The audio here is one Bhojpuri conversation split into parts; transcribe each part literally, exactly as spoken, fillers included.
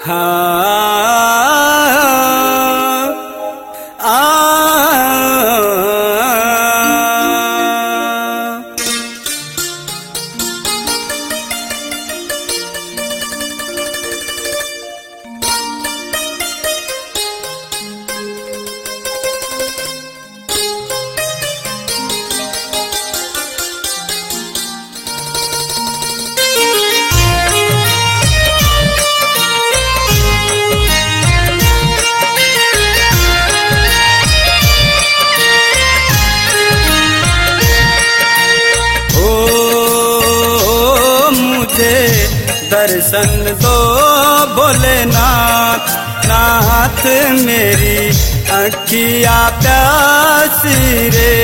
दर्शन दो भोलेनाथ नाथ, मेरी अखियाँ प्यासी रे।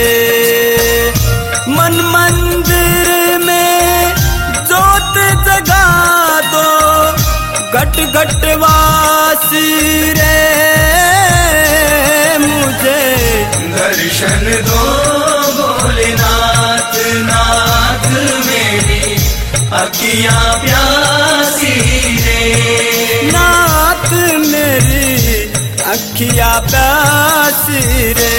मन मंदिर में जोत जगा दो, घट घट वासी रे। मुझे दर्शन दो भोलेनाथ नाथ, मेरी अखियाँ प्यासी रे। नाथ मेरी अखियाँ प्यासी रे।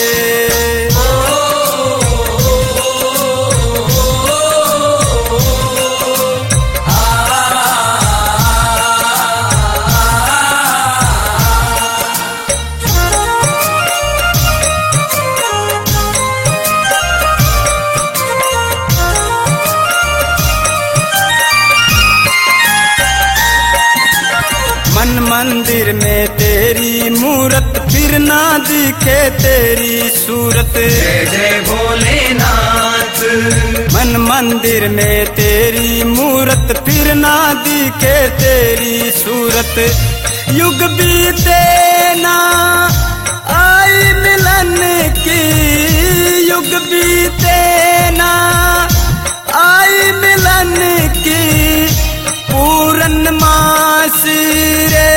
मन मंदिर में तेरी मूरत, फिर ना दिखे तेरी सूरत। जय जय भोलेनाथ। मन मंदिर में तेरी मूरत, फिर ना दिखे तेरी सूरत। युग बीते ना आई मिलन की, युग बीते ना आई मिलन की। पूरन मासी रे,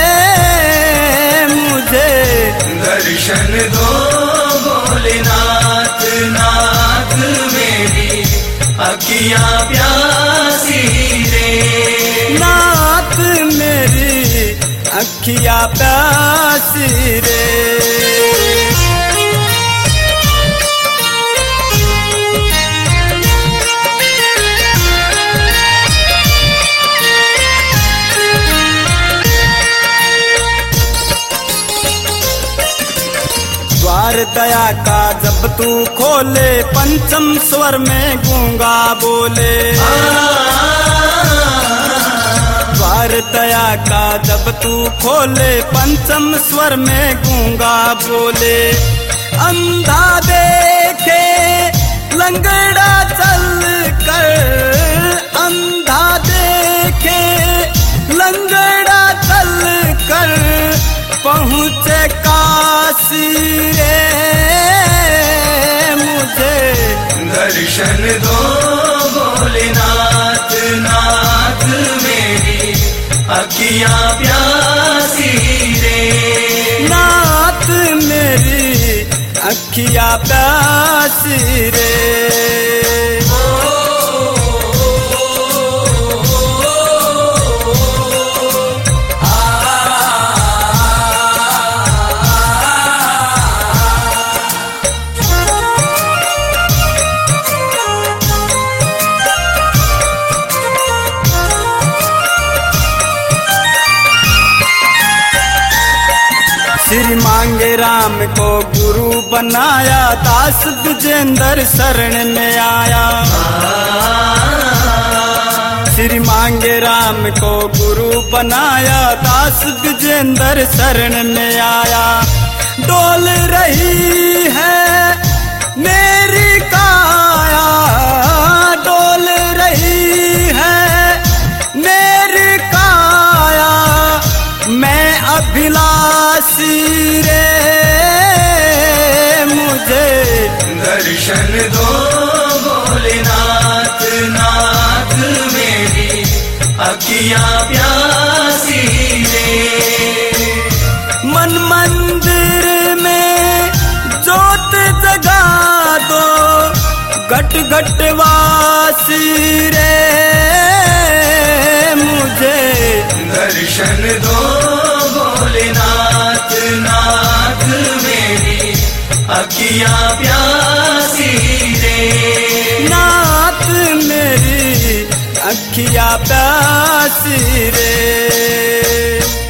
मुझे दर्शन दो भोलेनाथ नाथ, मेरी अखियाँ प्यासी रे। नाथ मेरी अखियाँ प्यासी रे। द्वार दया का जब तू खोले, पंचम स्वर में गूंगा बोले। द्वार दया का जब तू खोले, पंचम स्वर में गूंगा बोले। अंधा देखे लंगड़ा चल कर, अंधा देखे लंगड़ा चल कर। पहुँचे काशी रे, मुझे दर्शन दो भोलेनाथ नाथ, मेरी अखियाँ प्यासी रे। नाथ मेरी अखियाँ प्यासी रे। श्री मांगे राम को गुरु बनाया, दास विजेंद्र शरण में आया। श्री मांगे राम को गुरु बनाया, दास विजेंद्र शरण में आया। डोल रही है मेरी काया, डोल रही है मेरी काया। मैं अभिलाषी रे, मुझे दर्शन दो भोलेनाथ नाथ, मेरी अखियाँ प्यासी रे। मन मंदिर में जोत जगा दो, घट घट वासी रे। मुझे दर्शन अखियां प्यासी रे। नाथ मेरी अखियां प्यासी रे।